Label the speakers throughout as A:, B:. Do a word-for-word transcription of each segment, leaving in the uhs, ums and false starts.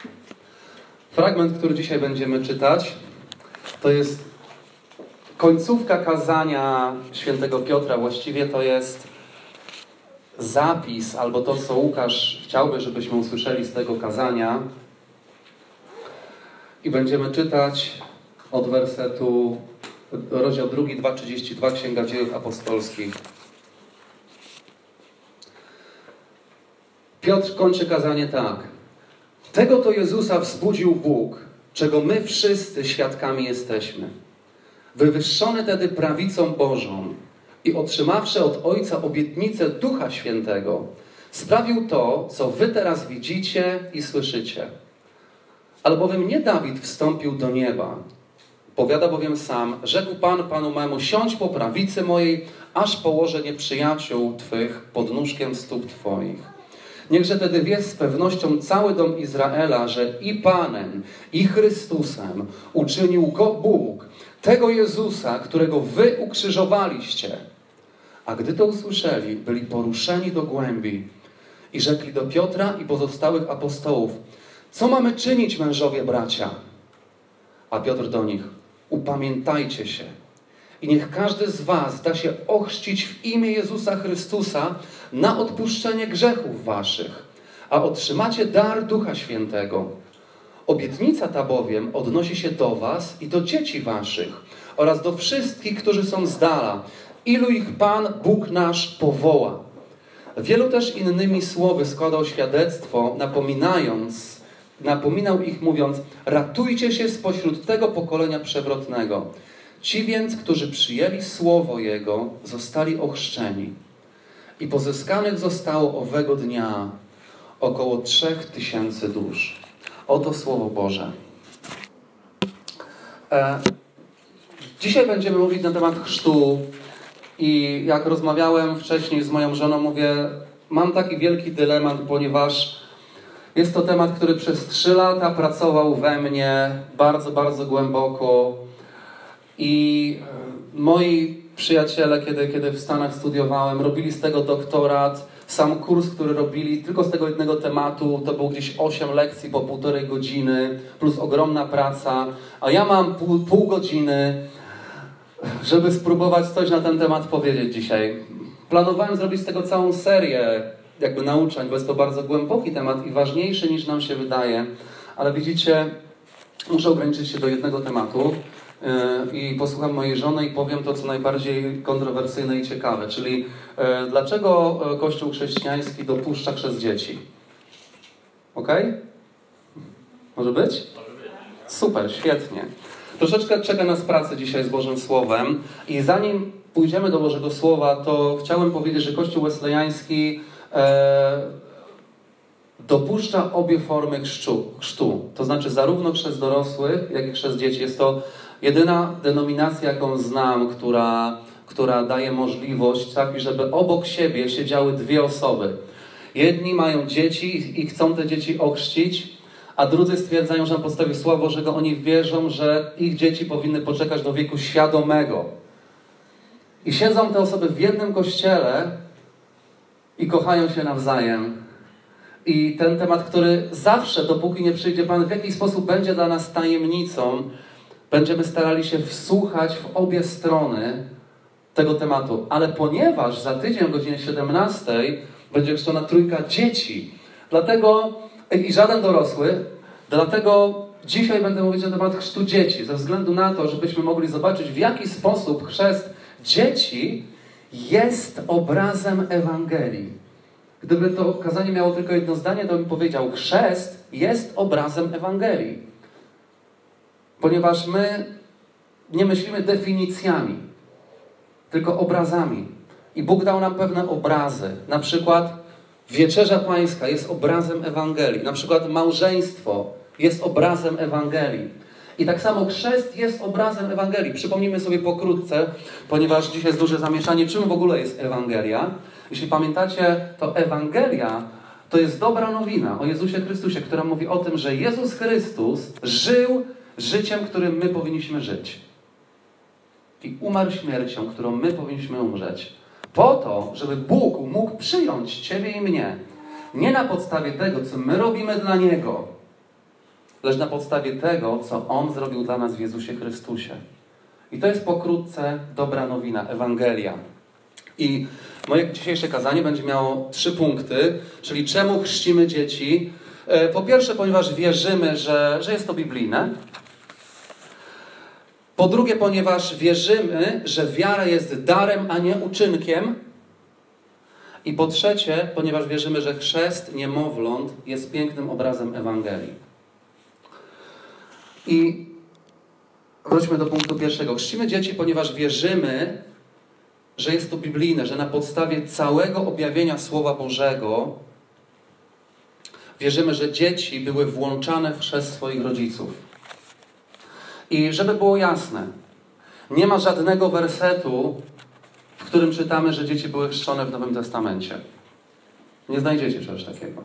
A: Fragment, który dzisiaj będziemy czytać, to jest końcówka kazania świętego Piotra. Właściwie to jest zapis, albo to, co Łukasz chciałby, żebyśmy usłyszeli z tego kazania. I będziemy czytać od wersetu, rozdział drugi, dwa trzydzieści dwa, Księga Dziejów Apostolskich. Piotr kończy kazanie tak. Tego to Jezusa wzbudził Bóg, czego my wszyscy świadkami jesteśmy. Wywyższony tedy prawicą Bożą i otrzymawszy od Ojca obietnicę Ducha Świętego, sprawił to, co wy teraz widzicie i słyszycie. Albowiem nie Dawid wstąpił do nieba. Powiada bowiem sam, rzekł Pan Panu memu, siądź po prawicy mojej, aż położę nieprzyjaciół Twych pod nóżkiem stóp Twoich. Niechże tedy wie z pewnością cały dom Izraela, że i Panem, i Chrystusem uczynił Go Bóg, tego Jezusa, którego wy ukrzyżowaliście. A gdy to usłyszeli, byli poruszeni do głębi i rzekli do Piotra i pozostałych apostołów, co mamy czynić, mężowie bracia? A Piotr do nich, upamiętajcie się i niech każdy z was da się ochrzcić w imię Jezusa Chrystusa na odpuszczenie grzechów waszych, a otrzymacie dar Ducha Świętego. Obietnica ta bowiem odnosi się do was i do dzieci waszych oraz do wszystkich, którzy są z dala, ilu ich Pan, Bóg nasz, powoła. Wielu też innymi słowy składał świadectwo, napominając, napominał ich mówiąc, ratujcie się spośród tego pokolenia przewrotnego. Ci więc, którzy przyjęli słowo Jego, zostali ochrzczeni. I pozyskanych zostało owego dnia około trzech tysięcy dusz. Oto Słowo Boże. E, dzisiaj będziemy mówić na temat chrztu i jak rozmawiałem wcześniej z moją żoną, mówię, mam taki wielki dylemat, ponieważ jest to temat, który przez trzy lata pracował we mnie bardzo, bardzo głęboko i moi przyjaciele, kiedy, kiedy w Stanach studiowałem, robili z tego doktorat. Sam kurs, który robili tylko z tego jednego tematu, to było gdzieś osiem lekcji po półtorej godziny, plus ogromna praca. A ja mam pół, pół godziny, żeby spróbować coś na ten temat powiedzieć dzisiaj. Planowałem zrobić z tego całą serię jakby nauczeń, bo jest to bardzo głęboki temat i ważniejszy niż nam się wydaje. Ale widzicie, muszę ograniczyć się do jednego tematu. I posłucham mojej żony i powiem to, co najbardziej kontrowersyjne i ciekawe, czyli e, dlaczego Kościół chrześcijański dopuszcza chrzest dzieci? Okej? Okay? Może być? Super, świetnie. Troszeczkę czeka nas praca dzisiaj z Bożym Słowem i zanim pójdziemy do Bożego Słowa, to chciałem powiedzieć, że Kościół weslejański e, dopuszcza obie formy chrztu, chrztu. To znaczy zarówno chrzest dorosłych, jak i chrzest dzieci. Jest to jedyna denominacja, jaką znam, która, która daje możliwość, tak, żeby obok siebie siedziały dwie osoby. Jedni mają dzieci i chcą te dzieci ochrzcić, a drudzy stwierdzają, że na podstawie Słowa Bożego oni wierzą, że ich dzieci powinny poczekać do wieku świadomego. I siedzą te osoby w jednym kościele i kochają się nawzajem. I ten temat, który zawsze, dopóki nie przyjdzie Pan, w jakiś sposób będzie dla nas tajemnicą, będziemy starali się wsłuchać w obie strony tego tematu. Ale ponieważ za tydzień o godzinie siedemnastej będzie chrzczona trójka dzieci, dlatego i żaden dorosły, dlatego dzisiaj będę mówić na temat chrztu dzieci, ze względu na to, żebyśmy mogli zobaczyć, w jaki sposób chrzest dzieci jest obrazem Ewangelii. Gdyby to kazanie miało tylko jedno zdanie, to bym powiedział, chrzest jest obrazem Ewangelii. Ponieważ my nie myślimy definicjami, tylko obrazami. I Bóg dał nam pewne obrazy. Na przykład Wieczerza Pańska jest obrazem Ewangelii. Na przykład małżeństwo jest obrazem Ewangelii. I tak samo chrzest jest obrazem Ewangelii. Przypomnijmy sobie pokrótce, ponieważ dzisiaj jest duże zamieszanie, czym w ogóle jest Ewangelia. Jeśli pamiętacie, to Ewangelia to jest dobra nowina o Jezusie Chrystusie, która mówi o tym, że Jezus Chrystus żył życiem, którym my powinniśmy żyć. I umarł śmiercią, którą my powinniśmy umrzeć. Po to, żeby Bóg mógł przyjąć ciebie i mnie. Nie na podstawie tego, co my robimy dla Niego, lecz na podstawie tego, co On zrobił dla nas w Jezusie Chrystusie. I to jest pokrótce dobra nowina, Ewangelia. I moje dzisiejsze kazanie będzie miało trzy punkty, czyli czemu chrzcimy dzieci. Po pierwsze, ponieważ wierzymy, że, że jest to biblijne. Po drugie, ponieważ wierzymy, że wiara jest darem, a nie uczynkiem. I po trzecie, ponieważ wierzymy, że chrzest niemowląt jest pięknym obrazem Ewangelii. I wróćmy do punktu pierwszego. Chrzcimy dzieci, ponieważ wierzymy, że jest to biblijne, że na podstawie całego objawienia Słowa Bożego wierzymy, że dzieci były włączane w chrzest swoich rodziców. I żeby było jasne, nie ma żadnego wersetu, w którym czytamy, że dzieci były chrzczone w Nowym Testamencie. Nie znajdziecie czegoś takiego.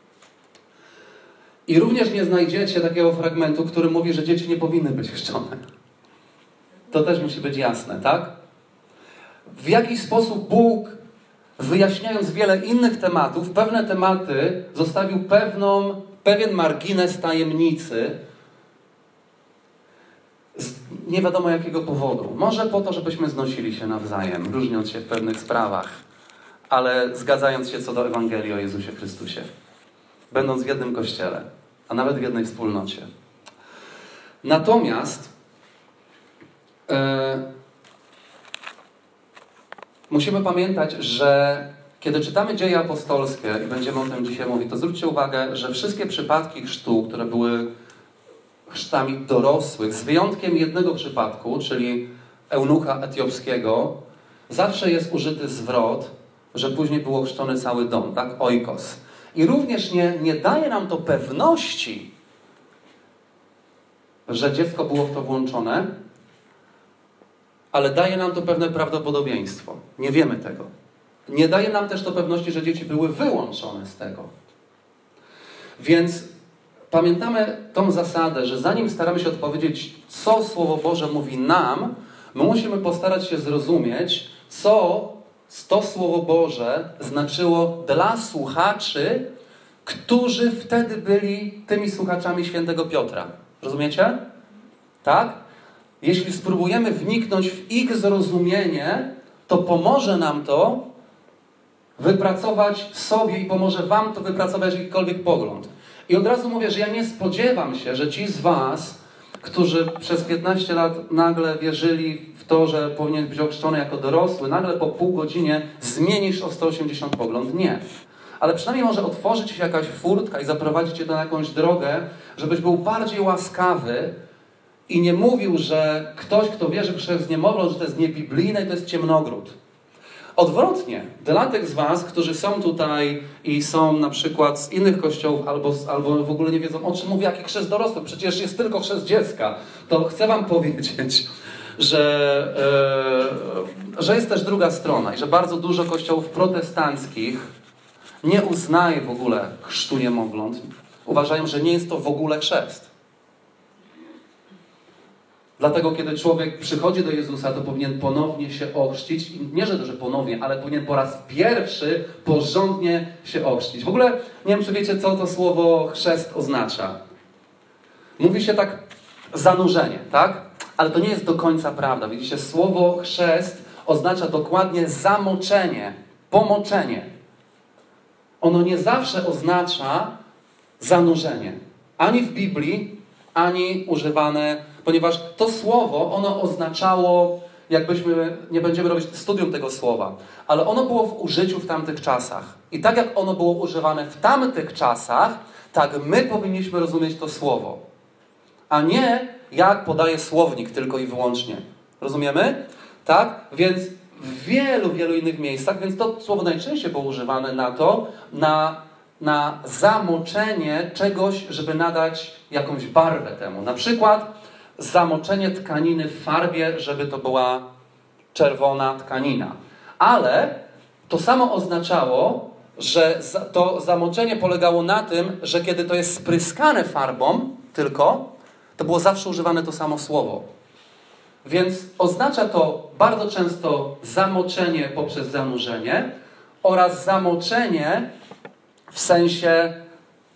A: I również nie znajdziecie takiego fragmentu, który mówi, że dzieci nie powinny być chrzczone. To też musi być jasne, tak? W jakiś sposób Bóg, wyjaśniając wiele innych tematów, pewne tematy zostawił pewną, pewien margines tajemnicy, z nie wiadomo jakiego powodu. Może po to, żebyśmy znosili się nawzajem, różniąc się w pewnych sprawach, ale zgadzając się co do Ewangelii o Jezusie Chrystusie. Będąc w jednym kościele, a nawet w jednej wspólnocie. Natomiast e, musimy pamiętać, że kiedy czytamy Dzieje apostolskie i będziemy o tym dzisiaj mówić, to zwróćcie uwagę, że wszystkie przypadki chrztu, które były chrztami dorosłych, z wyjątkiem jednego przypadku, czyli eunucha etiopskiego, zawsze jest użyty zwrot, że później było chrzczony cały dom, tak? Oikos. I również nie, nie daje nam to pewności, że dziecko było w to włączone, ale daje nam to pewne prawdopodobieństwo. Nie wiemy tego. Nie daje nam też to pewności, że dzieci były wyłączone z tego. Więc pamiętamy tą zasadę, że zanim staramy się odpowiedzieć, co Słowo Boże mówi nam, my musimy postarać się zrozumieć, co to Słowo Boże znaczyło dla słuchaczy, którzy wtedy byli tymi słuchaczami świętego Piotra. Rozumiecie? Tak? Jeśli spróbujemy wniknąć w ich zrozumienie, to pomoże nam to wypracować sobie i pomoże wam to wypracować jakikolwiek pogląd. I od razu mówię, że ja nie spodziewam się, że ci z was, którzy przez piętnaście lat nagle wierzyli w to, że powinien być ochrzczony jako dorosły, nagle po pół godzinie zmienisz o sto osiemdziesiąt pogląd. Nie. Ale przynajmniej może otworzyć się jakaś furtka i zaprowadzić cię na jakąś drogę, żebyś był bardziej łaskawy i nie mówił, że ktoś, kto wierzy w chrzest niemowląt, że to jest niebiblijne i to jest ciemnogród. Odwrotnie, dla tych z was, którzy są tutaj i są na przykład z innych kościołów albo, albo w ogóle nie wiedzą, o czym mówi, jaki chrzest dorosłych, przecież jest tylko chrzest dziecka, to chcę wam powiedzieć, że, yy, że jest też druga strona i że bardzo dużo kościołów protestanckich nie uznaje w ogóle chrztu niemowląt. Uważają, że nie jest to w ogóle chrzest. Dlatego, kiedy człowiek przychodzi do Jezusa, to powinien ponownie się ochrzcić. Nie, że to, że ponownie, ale powinien po raz pierwszy porządnie się ochrzcić. W ogóle nie wiem, czy wiecie, co to słowo chrzest oznacza. Mówi się tak zanurzenie, tak? Ale to nie jest do końca prawda. Widzicie, słowo chrzest oznacza dokładnie zamoczenie, pomoczenie. Ono nie zawsze oznacza zanurzenie. Ani w Biblii, ani używane, ponieważ to słowo, ono oznaczało, jakbyśmy, nie będziemy robić studium tego słowa, ale ono było w użyciu w tamtych czasach. I tak jak ono było używane w tamtych czasach, tak my powinniśmy rozumieć to słowo. A nie jak podaje słownik tylko i wyłącznie. Rozumiemy? Tak? Więc w wielu, wielu innych miejscach, więc to słowo najczęściej było używane na to, na, na zamoczenie czegoś, żeby nadać jakąś barwę temu. Na przykład zamoczenie tkaniny w farbie, żeby to była czerwona tkanina. Ale to samo oznaczało, że to zamoczenie polegało na tym, że kiedy to jest spryskane farbą tylko, to było zawsze używane to samo słowo. Więc oznacza to bardzo często zamoczenie poprzez zanurzenie oraz zamoczenie w sensie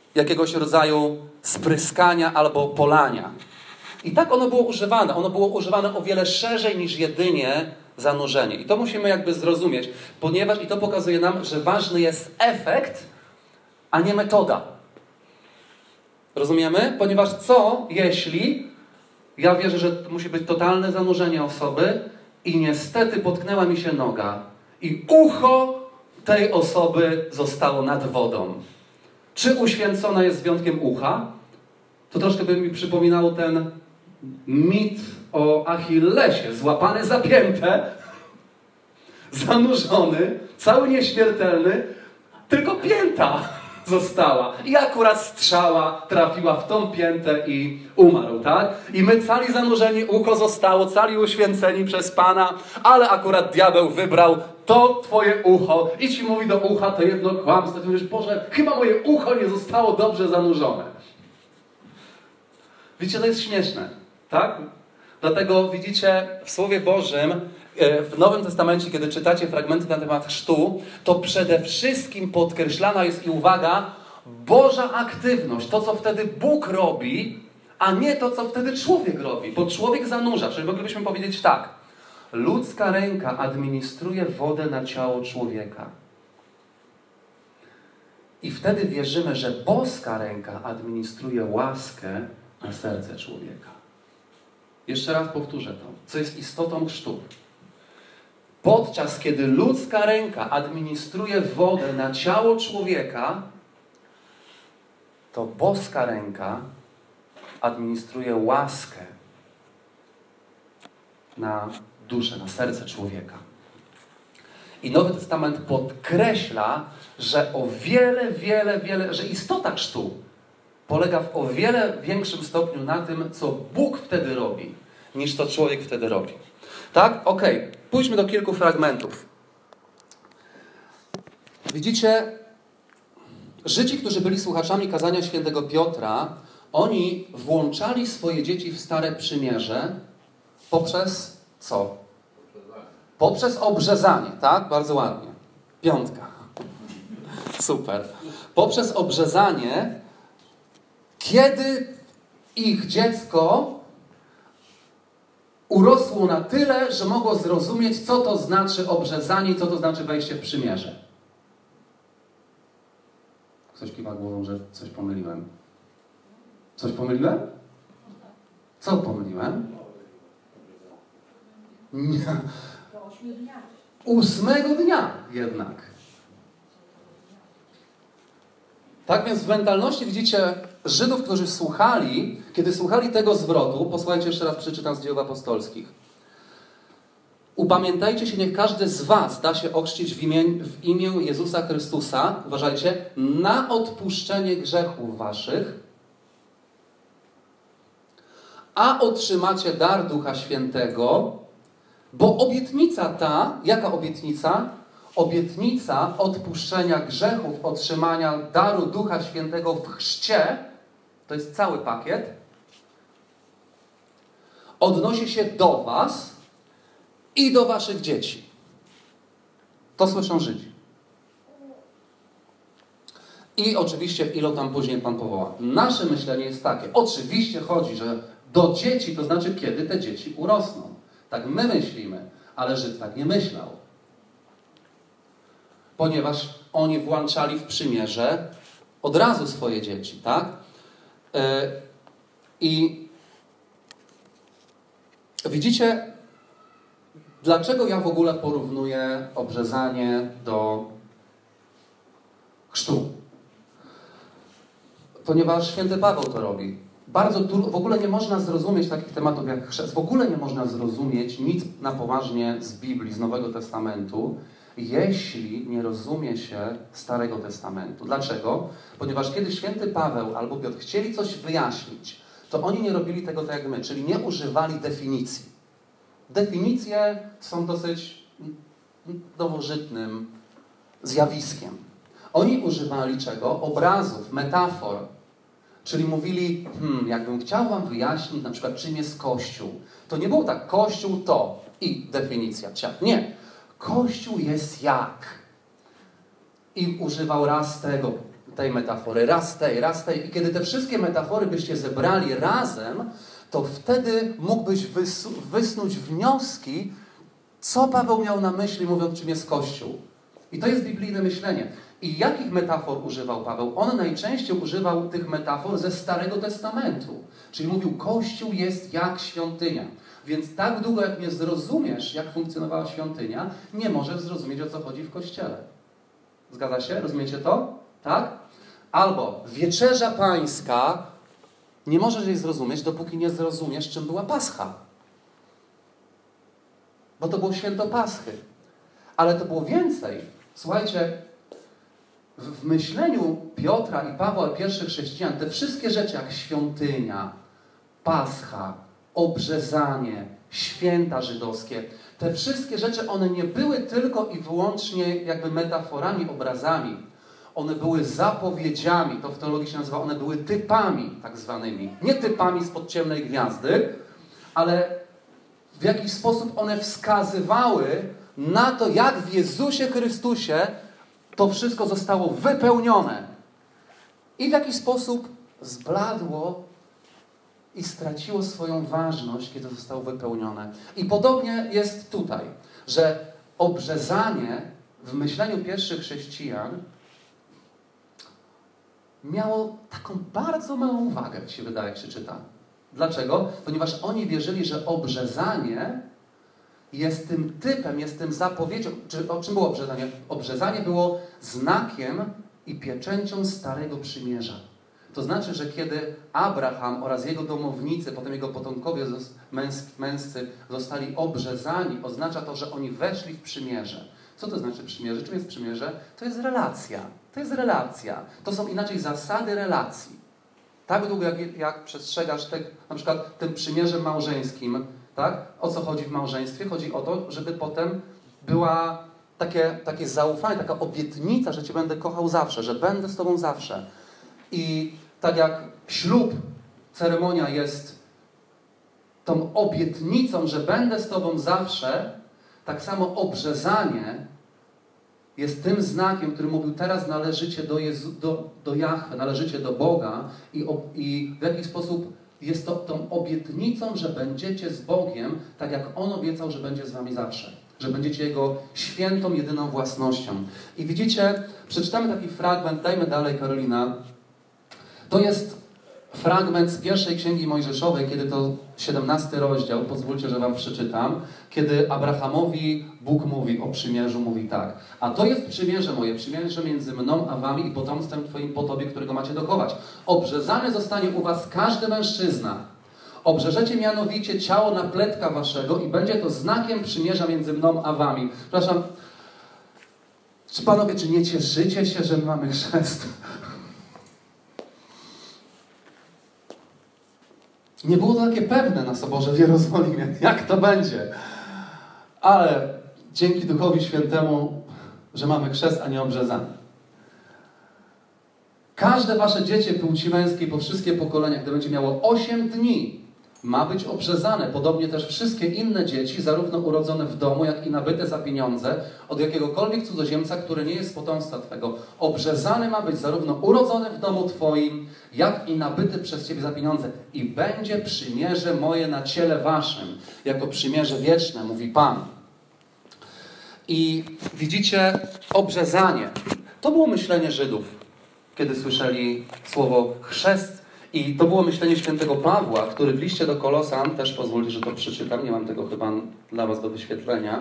A: jakiegoś rodzaju spryskania albo polania. I tak ono było używane. Ono było używane o wiele szerzej niż jedynie zanurzenie. I to musimy jakby zrozumieć, ponieważ i to pokazuje nam, że ważny jest efekt, a nie metoda. Rozumiemy? Ponieważ co, jeśli ja wierzę, że to musi być totalne zanurzenie osoby i niestety potknęła mi się noga i ucho tej osoby zostało nad wodą. Czy uświęcona jest z wyjątkiem ucha? To troszkę by mi przypominało ten mit o Achillesie. Złapany za piętę, zanurzony, cały nieśmiertelny, tylko pięta została. I akurat strzała trafiła w tą piętę i umarł, tak? I my cali zanurzeni, ucho zostało, cali uświęceni przez Pana, ale akurat diabeł wybrał to twoje ucho i ci mówi do ucha to jedno kłamstwo. Ty mówisz, Boże, chyba moje ucho nie zostało dobrze zanurzone. Widzicie, to jest śmieszne, tak? Dlatego widzicie w Słowie Bożym, w Nowym Testamencie, kiedy czytacie fragmenty na temat chrztu, to przede wszystkim podkreślana jest, i uwaga, Boża aktywność, to co wtedy Bóg robi, a nie to co wtedy człowiek robi, bo człowiek zanurza, czyli moglibyśmy powiedzieć tak, ludzka ręka administruje wodę na ciało człowieka. I wtedy wierzymy, że boska ręka administruje łaskę na serce człowieka. Jeszcze raz powtórzę to, co jest istotą chrztu. Podczas kiedy ludzka ręka administruje wodę na ciało człowieka, to boska ręka administruje łaskę na duszę, na serce człowieka. I Nowy Testament podkreśla, że o wiele, wiele, wiele, że istota chrztu polega w o wiele większym stopniu na tym, co Bóg wtedy robi, niż to człowiek wtedy robi. Tak? Okej. Okay. Pójdźmy do kilku fragmentów. Widzicie, Żydzi, którzy byli słuchaczami kazania świętego Piotra, oni włączali swoje dzieci w Stare Przymierze poprzez co? Poprzez obrzezanie, tak? Bardzo ładnie. Piątka. Super. Poprzez obrzezanie, kiedy ich dziecko urosło na tyle, że mogło zrozumieć, co to znaczy obrzezanie i co to znaczy wejście w przymierze. Ktoś kiwa głową, że coś pomyliłem. Coś pomyliłem? Co pomyliłem? Nie. Ósmego dnia jednak. Tak więc w mentalności widzicie Żydów, którzy słuchali, kiedy słuchali tego zwrotu, posłuchajcie jeszcze raz, przeczytam z Dzieł Apostolskich. Upamiętajcie się, niech każdy z was da się ochrzcić w imię, w imię Jezusa Chrystusa, uważajcie, na odpuszczenie grzechów waszych, a otrzymacie dar Ducha Świętego, bo obietnica ta, jaka obietnica? Obietnica odpuszczenia grzechów, otrzymania daru Ducha Świętego w chrzcie, to jest cały pakiet, odnosi się do was i do waszych dzieci. To słyszą Żydzi. I oczywiście, ilu tam później Pan powoła. Nasze myślenie jest takie. Oczywiście chodzi, że do dzieci, to znaczy kiedy te dzieci urosną. Tak my myślimy, ale Żyd tak nie myślał. Ponieważ oni włączali w przymierze od razu swoje dzieci, tak? Yy, I widzicie, dlaczego ja w ogóle porównuję obrzezanie do chrztu? Ponieważ święty Paweł to robi. Bardzo tu, w ogóle nie można zrozumieć takich tematów jak chrzest. W ogóle nie można zrozumieć nic na poważnie z Biblii, z Nowego Testamentu, jeśli nie rozumie się Starego Testamentu. Dlaczego? Ponieważ kiedy święty Paweł albo Piotr chcieli coś wyjaśnić, to oni nie robili tego tak jak my, czyli nie używali definicji. Definicje są dosyć nowożytnym zjawiskiem. Oni używali czego? Obrazów, metafor. Czyli mówili, hmm, jakbym chciał wam wyjaśnić na przykład czym jest Kościół. To nie było tak, Kościół to i definicja. Nie. Kościół jest jak. I używał raz tego. tej metafory, raz tej, raz tej. I kiedy te wszystkie metafory byście zebrali razem, to wtedy mógłbyś wys- wysnuć wnioski, co Paweł miał na myśli, mówiąc, czym jest Kościół. I to jest biblijne myślenie. I jakich metafor używał Paweł? On najczęściej używał tych metafor ze Starego Testamentu. Czyli mówił, Kościół jest jak świątynia. Więc tak długo, jak nie zrozumiesz, jak funkcjonowała świątynia, nie możesz zrozumieć, o co chodzi w Kościele. Zgadza się? Rozumiecie to? Tak? Albo wieczerza pańska, nie możesz jej zrozumieć, dopóki nie zrozumiesz, czym była Pascha. Bo to było święto Paschy. Ale to było więcej. Słuchajcie, w myśleniu Piotra i Pawła, pierwszych chrześcijan, te wszystkie rzeczy jak świątynia, Pascha, obrzezanie, święta żydowskie, te wszystkie rzeczy, one nie były tylko i wyłącznie jakby metaforami, obrazami. One były zapowiedziami, to w teologii się nazywa, one były typami tak zwanymi. Nie typami spod ciemnej gwiazdy, ale w jakiś sposób one wskazywały na to, jak w Jezusie Chrystusie to wszystko zostało wypełnione. I w jakiś sposób zbladło i straciło swoją ważność, kiedy zostało wypełnione. I podobnie jest tutaj, że obrzezanie w myśleniu pierwszych chrześcijan miało taką bardzo małą wagę, mi się wydaje, jak się czyta. Dlaczego? Ponieważ oni wierzyli, że obrzezanie jest tym typem, jest tym zapowiedzią. Czy, o czym było obrzezanie? Obrzezanie było znakiem i pieczęcią Starego Przymierza. To znaczy, że kiedy Abraham oraz jego domownicy, potem jego potomkowie męscy zostali obrzezani, oznacza to, że oni weszli w przymierze. Co to znaczy przymierze? Czym jest przymierze? To jest relacja. To jest relacja. To są inaczej zasady relacji. Tak długo, jak, jak przestrzegasz te, na przykład tym przymierzem małżeńskim, tak? O co chodzi w małżeństwie? Chodzi o to, żeby potem była takie, takie zaufanie, taka obietnica, że Cię będę kochał zawsze, że będę z Tobą zawsze. I tak jak ślub, ceremonia jest tą obietnicą, że będę z Tobą zawsze, tak samo obrzezanie jest tym znakiem, który mówił, teraz należycie do, Jezu, do, do Jahwe, należycie do Boga i, i w jakiś sposób jest to tą obietnicą, że będziecie z Bogiem, tak jak On obiecał, że będzie z wami zawsze. Że będziecie Jego świętą, jedyną własnością. I widzicie, przeczytamy taki fragment, dajmy dalej, Karolina. To jest fragment z pierwszej Księgi Mojżeszowej, kiedy to siedemnasty rozdział, pozwólcie, że wam przeczytam, kiedy Abrahamowi Bóg mówi o przymierzu, mówi tak. A to jest przymierze moje, przymierze między mną a wami i potomstwem twoim po tobie, którego macie dochować. Obrzezany zostanie u was każdy mężczyzna. Obrzeżecie mianowicie ciało napletka waszego i będzie to znakiem przymierza między mną a wami. Przepraszam, czy panowie, czy nie cieszycie się, że my mamy chrzest? Nie było to takie pewne na Soborze w Jerozolimie, jak to będzie. Ale dzięki Duchowi Świętemu, że mamy chrzest, a nie obrzezanie. Każde wasze dziecię płci męskiej po wszystkie pokolenia, gdy będzie miało osiem dni, ma być obrzezane. Podobnie też wszystkie inne dzieci, zarówno urodzone w domu, jak i nabyte za pieniądze, od jakiegokolwiek cudzoziemca, który nie jest z potomstwa twego. Obrzezany ma być zarówno urodzony w domu twoim, jak i nabyty przez ciebie za pieniądze. I będzie przymierze moje na ciele waszym, jako przymierze wieczne, mówi Pan. I widzicie, obrzezanie. To było myślenie Żydów, kiedy słyszeli słowo chrzest. I to było myślenie świętego Pawła, który w liście do Kolosan, też pozwólcie, że to przeczytam, nie mam tego chyba dla was do wyświetlenia,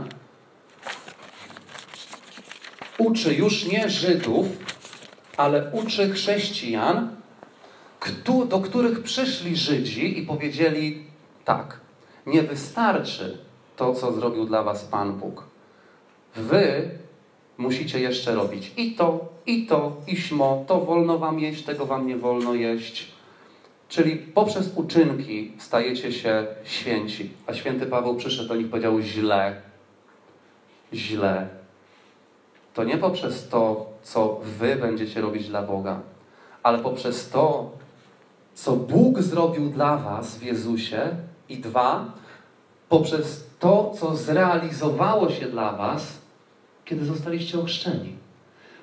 A: uczy już nie Żydów, ale uczy chrześcijan, do których przyszli Żydzi i powiedzieli tak, nie wystarczy to, co zrobił dla was Pan Bóg. Wy musicie jeszcze robić i to, i to, i śmo, to wolno wam jeść, tego wam nie wolno jeść. Czyli poprzez uczynki stajecie się święci. A święty Paweł przyszedł do nich i powiedział źle. Źle. To nie poprzez to, co wy będziecie robić dla Boga, ale poprzez to, co Bóg zrobił dla was w Jezusie. I dwa, poprzez to, co zrealizowało się dla was, kiedy zostaliście ochrzczeni.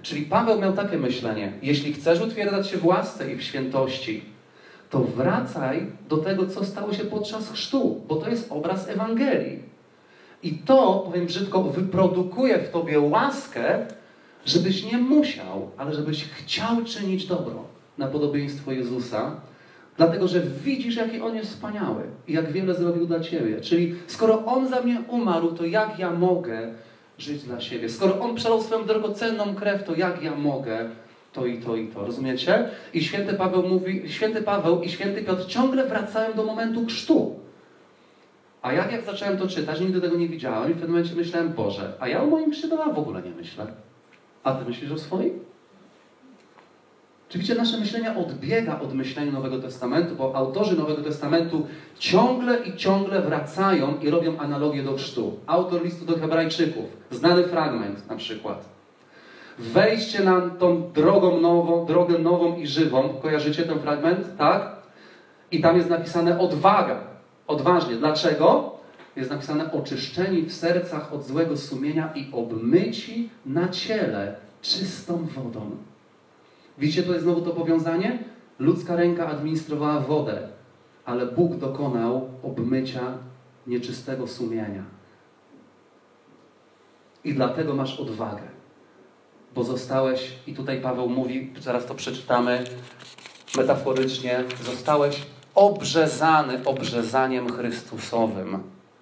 A: Czyli Paweł miał takie myślenie: jeśli chcesz utwierdzać się w łasce i w świętości, to wracaj do tego, co stało się podczas chrztu, bo to jest obraz Ewangelii. I to, powiem brzydko, wyprodukuje w tobie łaskę, żebyś nie musiał, ale żebyś chciał czynić dobro na podobieństwo Jezusa, dlatego że widzisz, jaki On jest wspaniały i jak wiele zrobił dla ciebie. Czyli skoro On za mnie umarł, to jak ja mogę żyć dla siebie? Skoro On przelał swoją drogocenną krew, to jak ja mogę to i to i to. Rozumiecie? I święty Paweł mówi, święty Paweł i święty Piotr ciągle wracają do momentu chrztu. A ja jak zacząłem to czytać, nigdy tego nie widziałem i w pewnym momencie myślałem: Boże, a ja o moim chrzcie w ogóle nie myślę. A ty myślisz o swoim? Oczywiście nasze myślenie odbiega od myślenia Nowego Testamentu, bo autorzy Nowego Testamentu ciągle i ciągle wracają i robią analogię do chrztu. Autor listu do Hebrajczyków, znany fragment na przykład. Wejście na tą drogą nową, drogę nową i żywą. Kojarzycie ten fragment? Tak? I tam jest napisane odwaga. Odważnie. Dlaczego? Jest napisane oczyszczeni w sercach od złego sumienia i obmyci na ciele czystą wodą. Widzicie, to jest znowu to powiązanie? Ludzka ręka administrowała wodę, ale Bóg dokonał obmycia nieczystego sumienia. I dlatego masz odwagę. Bo zostałeś, i tutaj Paweł mówi, zaraz to przeczytamy metaforycznie, zostałeś obrzezany obrzezaniem Chrystusowym.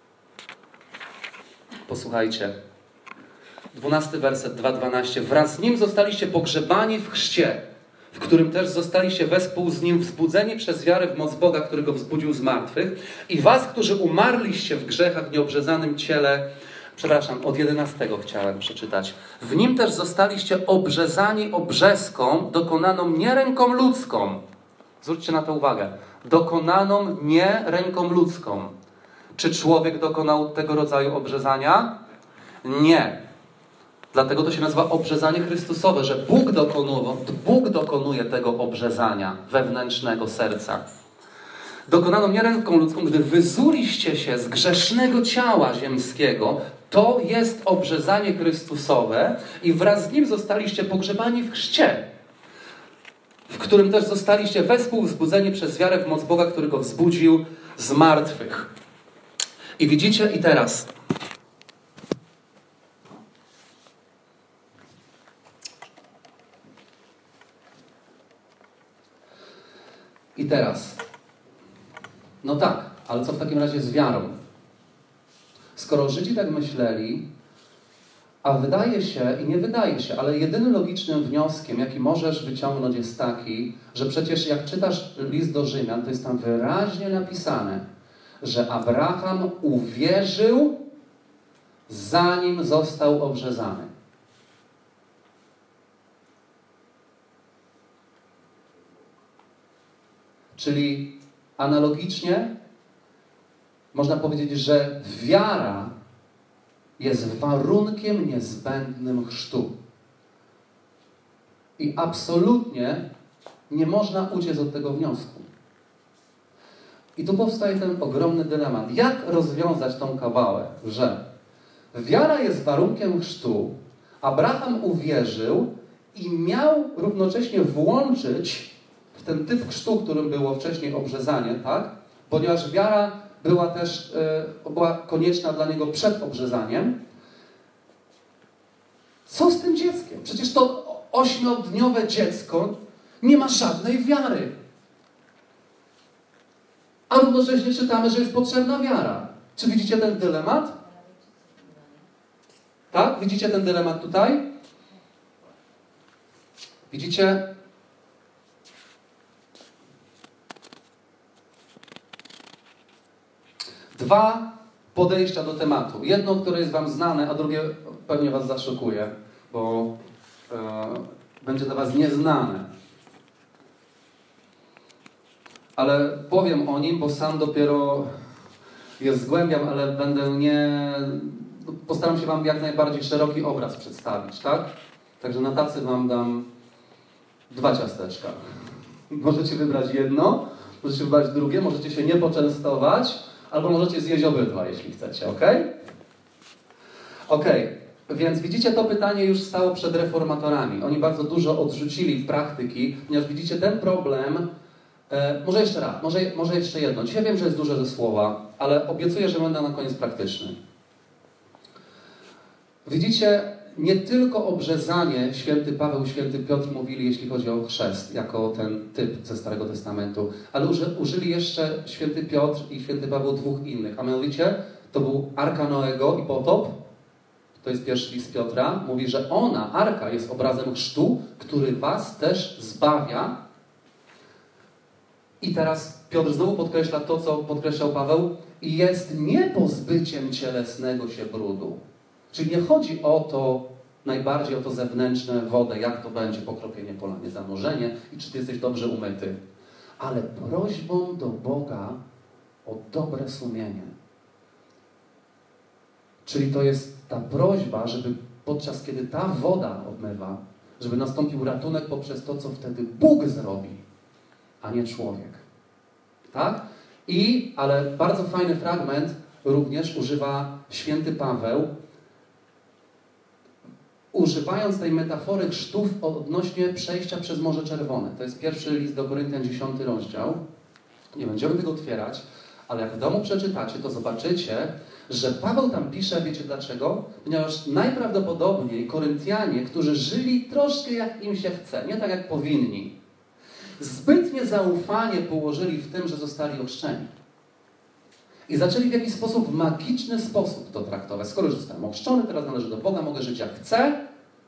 A: Posłuchajcie. dwunasty werset, dwa dwanaście. Wraz z Nim zostaliście pogrzebani w chrzcie, w którym też zostaliście wespół z Nim wzbudzeni przez wiarę w moc Boga, który Go wzbudził z martwych. I was, którzy umarliście w grzechach w nieobrzezanym ciele, przepraszam, od jedenastego chciałem przeczytać. W Nim też zostaliście obrzezani obrzeską, dokonaną nie ręką ludzką. Zwróćcie na to uwagę. Dokonaną nie ręką ludzką. Czy człowiek dokonał tego rodzaju obrzezania? Nie. Dlatego to się nazywa obrzezanie Chrystusowe, że Bóg dokonuje, Bóg dokonuje tego obrzezania wewnętrznego serca. Dokonano nie ręką ludzką, gdy wyzuliście się z grzesznego ciała ziemskiego. To jest obrzezanie Chrystusowe i wraz z Nim zostaliście pogrzebani w chrzcie, w którym też zostaliście wespół wzbudzeni przez wiarę w moc Boga, który Go wzbudził z martwych. I widzicie, i teraz I teraz no tak, ale co w takim razie z wiarą? Skoro Żydzi tak myśleli, a wydaje się, i nie wydaje się, ale jedynym logicznym wnioskiem, jaki możesz wyciągnąć, jest taki, że przecież jak czytasz list do Rzymian, to jest tam wyraźnie napisane, że Abraham uwierzył, zanim został obrzezany. Czyli analogicznie można powiedzieć, że wiara jest warunkiem niezbędnym chrztu. I absolutnie nie można uciec od tego wniosku. I tu powstaje ten ogromny dylemat. Jak rozwiązać tą kabałę, że wiara jest warunkiem chrztu, Abraham uwierzył i miał równocześnie włączyć w ten typ chrztu, którym było wcześniej obrzezanie, tak? Ponieważ wiara była też yy, była konieczna dla niego przed obrzezaniem. Co z tym dzieckiem? Przecież to ośmiodniowe dziecko nie ma żadnej wiary. A równocześnie czytamy, że jest potrzebna wiara. Czy widzicie ten dylemat? Tak? Widzicie ten dylemat tutaj? Widzicie? Dwa podejścia do tematu. Jedno, które jest wam znane, a drugie pewnie was zaszokuje, bo e, będzie dla was nieznane. Ale powiem o nim, bo sam dopiero je zgłębiam, ale będę nie... Postaram się wam jak najbardziej szeroki obraz przedstawić, tak? Także na tacy wam dam dwa ciasteczka. Możecie wybrać jedno, możecie wybrać drugie, możecie się nie poczęstować, albo możecie zjeść obydwa, jeśli chcecie, ok? Ok. Więc widzicie, to pytanie już stało przed reformatorami. Oni bardzo dużo odrzucili praktyki, ponieważ widzicie, ten problem... E, może jeszcze raz, może, może jeszcze jedno. Dzisiaj wiem, że jest dużo ze słowa, ale obiecuję, że będę na koniec praktyczny. Widzicie, nie tylko obrzezanie święty Paweł, święty Piotr mówili, jeśli chodzi o chrzest, jako ten typ ze Starego Testamentu, ale uży, użyli jeszcze święty Piotr i święty Paweł dwóch innych, a mianowicie to był Arka Noego i potop. To jest pierwszy list Piotra. Mówi, że ona, Arka, jest obrazem chrztu, który was też zbawia. I teraz Piotr znowu podkreśla to, co podkreślał Paweł, i jest nie pozbyciem cielesnego się brudu. Czyli nie chodzi o to, najbardziej o to zewnętrzne wodę, jak to będzie pokropienie, polanie, zanurzenie i czy ty jesteś dobrze umyty, ale prośbą do Boga o dobre sumienie. Czyli to jest ta prośba, żeby podczas kiedy ta woda obmywa, żeby nastąpił ratunek poprzez to, co wtedy Bóg zrobi, a nie człowiek. Tak? I, ale bardzo fajny fragment również używa święty Paweł, używając tej metafory chrztów odnośnie przejścia przez Morze Czerwone. To jest pierwszy list do Koryntian, dziesiąty rozdział. Nie będziemy tego otwierać, ale jak w domu przeczytacie, to zobaczycie, że Paweł tam pisze, wiecie dlaczego? Ponieważ najprawdopodobniej Koryntianie, którzy żyli troszkę jak im się chce, nie tak jak powinni, zbytnie zaufanie położyli w tym, że zostali ochrzczeni. I zaczęli w jakiś sposób, w magiczny sposób to traktować. Skoro już zostałem ochrzczony, teraz należy do Boga, mogę żyć jak chcę.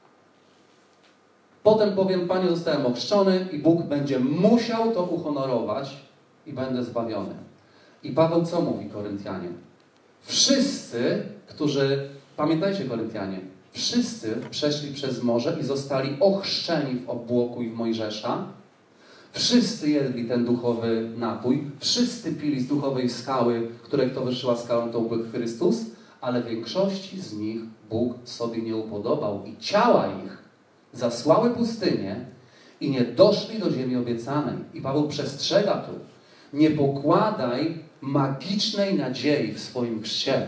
A: Potem powiem, Panie, zostałem ochrzczony i Bóg będzie musiał to uhonorować i będę zbawiony. I Paweł co mówi Koryntianie? Wszyscy, którzy, pamiętajcie Koryntianie, wszyscy przeszli przez morze i zostali ochrzczeni w obłoku i w Mojżesza. Wszyscy jedli ten duchowy napój, wszyscy pili z duchowej skały, której kto wyszyła skałą, to był Chrystus, ale większości z nich Bóg sobie nie upodobał i ciała ich zasłały pustynię i nie doszli do ziemi obiecanej. I Paweł przestrzega tu: nie pokładaj magicznej nadziei w swoim chrzcie.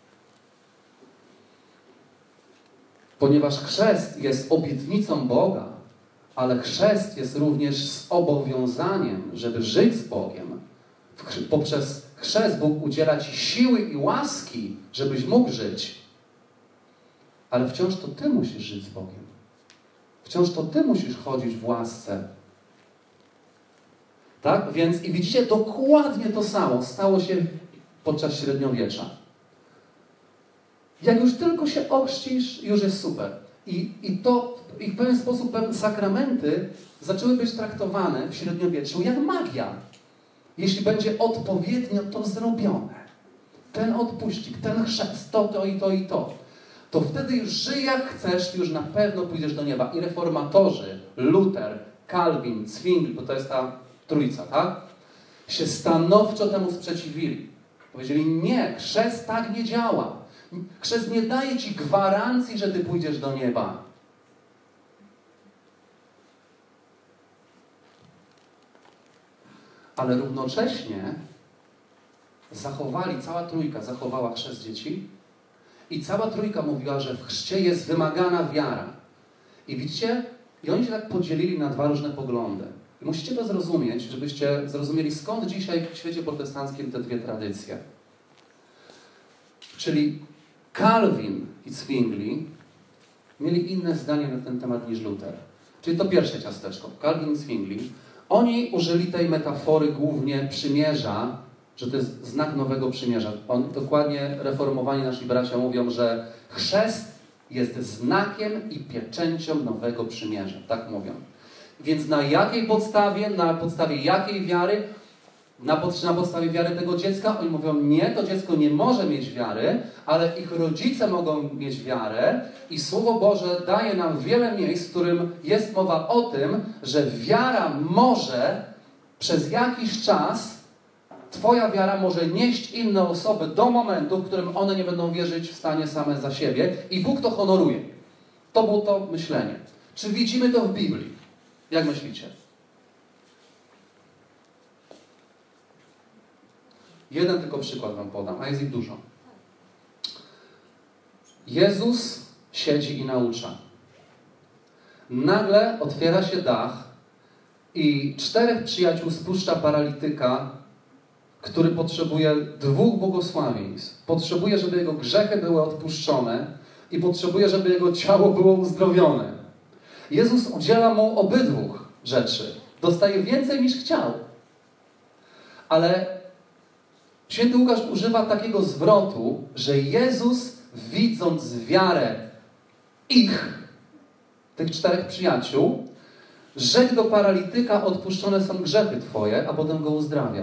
A: Ponieważ chrzest jest obietnicą Boga, ale chrzest jest również zobowiązaniem, żeby żyć z Bogiem. Poprzez chrzest Bóg udziela ci siły i łaski, żebyś mógł żyć. Ale wciąż to ty musisz żyć z Bogiem. Wciąż to ty musisz chodzić w łasce. Tak? Więc i widzicie, dokładnie to samo stało się podczas średniowiecza. Jak już tylko się ochrzcisz, już jest super. I, i to i w pewien sposób pewne sakramenty zaczęły być traktowane w średniowieczu jak magia. Jeśli będzie odpowiednio to zrobione, ten odpuścik, ten chrzest, to, to i to i to, to wtedy już żyj jak chcesz, już na pewno pójdziesz do nieba. I reformatorzy, Luther, Calvin, Zwingli, bo to jest ta trójca, tak? Się stanowczo temu sprzeciwili. Powiedzieli, nie, chrzest tak nie działa. Chrzest nie daje ci gwarancji, że ty pójdziesz do nieba. Ale równocześnie zachowali, cała trójka zachowała chrzest dzieci i cała trójka mówiła, że w chrzcie jest wymagana wiara. I widzicie, i oni się tak podzielili na dwa różne poglądy. I musicie to zrozumieć, żebyście zrozumieli, skąd dzisiaj w świecie protestanckim te dwie tradycje. Czyli Calvin i Zwingli mieli inne zdanie na ten temat niż Luther. Czyli to pierwsze ciasteczko. Calvin i Zwingli. Oni użyli tej metafory głównie przymierza, że to jest znak nowego przymierza. On, dokładnie reformowani nasi bracia mówią, że chrzest jest znakiem i pieczęcią nowego przymierza. Tak mówią. Więc na jakiej podstawie, na podstawie jakiej wiary, na, pod, na podstawie wiary tego dziecka, oni mówią, nie, to dziecko nie może mieć wiary, ale ich rodzice mogą mieć wiarę i Słowo Boże daje nam wiele miejsc, w którym jest mowa o tym, że wiara może przez jakiś czas, twoja wiara może nieść inne osoby do momentu, w którym one nie będą wierzyć w stanie same za siebie i Bóg to honoruje. To było to myślenie. Czy widzimy to w Biblii? Jak myślicie? Jeden tylko przykład wam podam, a jest ich dużo. Jezus siedzi i naucza. Nagle otwiera się dach i czterech przyjaciół spuszcza paralityka, który potrzebuje dwóch błogosławieństw. Potrzebuje, żeby jego grzechy były odpuszczone i potrzebuje, żeby jego ciało było uzdrowione. Jezus udziela mu obydwóch rzeczy. Dostaje więcej niż chciał. Ale święty Łukasz używa takiego zwrotu, że Jezus, widząc wiarę ich, tych czterech przyjaciół, rzekł do paralityka: odpuszczone są grzechy twoje, a potem go uzdrawia.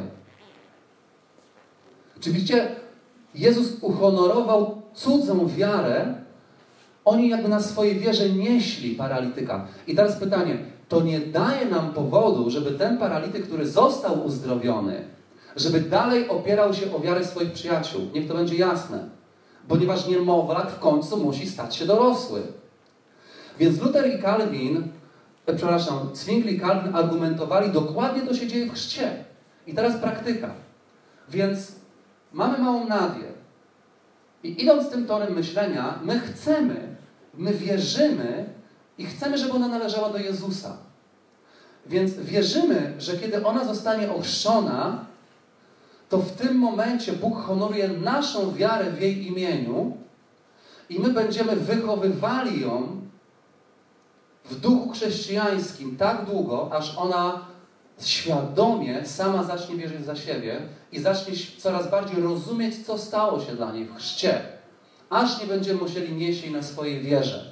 A: Czy widzicie, Jezus uhonorował cudzą wiarę, oni jakby na swojej wierze nieśli paralityka. I teraz pytanie, to nie daje nam powodu, żeby ten paralityk, który został uzdrowiony, żeby dalej opierał się o wiarę swoich przyjaciół. Niech to będzie jasne. Ponieważ niemowlak w końcu musi stać się dorosły. Więc Luther i Calvin, e, przepraszam, Zwingli i Calvin argumentowali, dokładnie to się dzieje w chrzcie. I teraz praktyka. Więc mamy małą Nadię. I idąc tym torem myślenia, my chcemy, my wierzymy i chcemy, żeby ona należała do Jezusa. Więc wierzymy, że kiedy ona zostanie ochrzczona, to w tym momencie Bóg honoruje naszą wiarę w jej imieniu i my będziemy wychowywali ją w duchu chrześcijańskim tak długo, aż ona świadomie sama zacznie wierzyć za siebie i zacznie coraz bardziej rozumieć, co stało się dla niej w chrzcie, aż nie będziemy musieli nieść jej na swojej wierze.